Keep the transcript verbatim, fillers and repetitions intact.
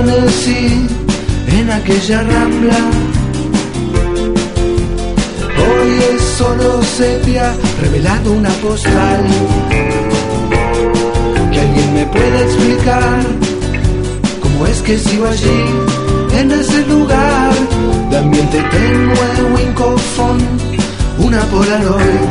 amanecí en aquella rambla. Hoy es solo sepia, revelando una postal. Que alguien me pueda explicar cómo es que sigo allí, en ese lugar de ambiente tenue, wincofón, una Polaroid.